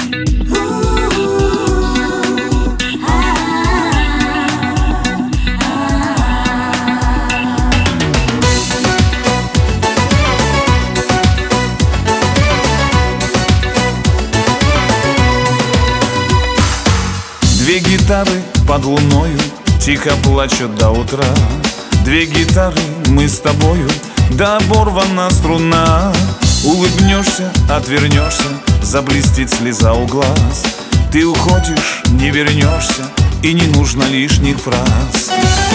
Две гитары под луною тихо плачут до утра. Две гитары, мы с тобою, да оборвана струна. Улыбнешься, отвернешься, заблестит слеза у глаз. Ты уходишь, не вернешься, и не нужно лишних фраз.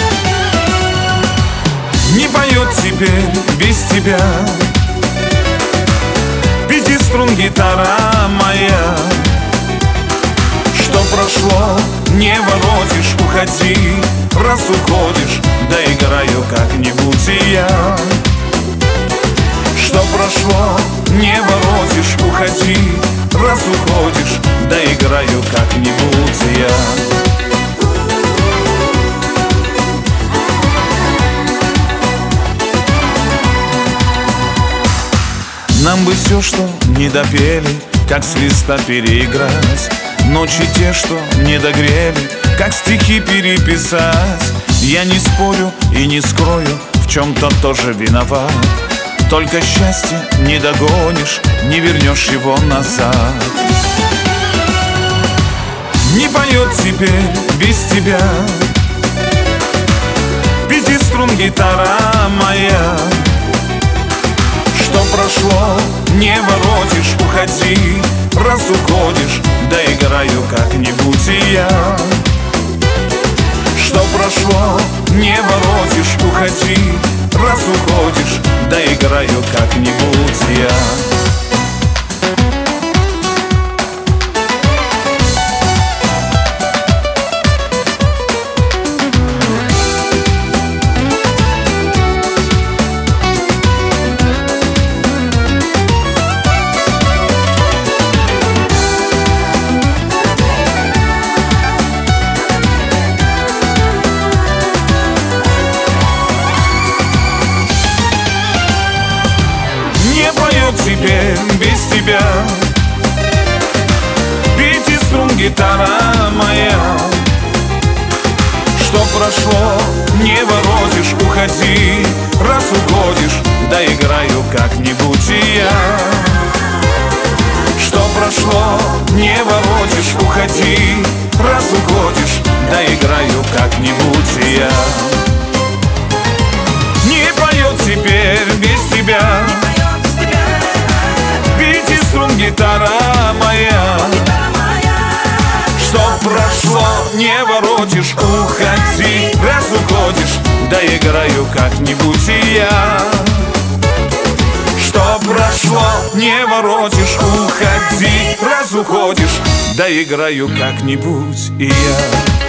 Не поет теперь без тебя пятиструн гитара моя. Что прошло, не воротишь, уходи. Раз уходишь, доиграю как-нибудь и я. Что прошло, не воротишь, уходи. Раз уходишь, доиграю как-нибудь и я. Нам бы все, что не допели, как с листа переиграть. Ночи те, что не догрели, как стихи переписать. Я не спорю и не скрою, в чем-то тоже виноват. Только счастье не догонишь, не вернешь его назад. Не поет теперь без тебя пятиструн гитара моя. Что прошло, не воротишь, уходи. Раз уходишь, доиграю как-нибудь и я. Что прошло, не воротишь, уходи. Раз уходишь, доиграю как-нибудь я. Теперь без тебя пятиструн гитара моя. Что прошло, не воротишь, уходи. Раз уходишь, доиграю как-нибудь и я. Что прошло, не воротишь, уходи. Раз уходишь, доиграю как-нибудь и я. Не поет теперь без тебя пятиструн гитара моя. Что прошло, не воротишь, уходи. Раз уходишь, доиграю как-нибудь и я. Что прошло, не воротишь, уходи. Раз уходишь, доиграю как-нибудь и я.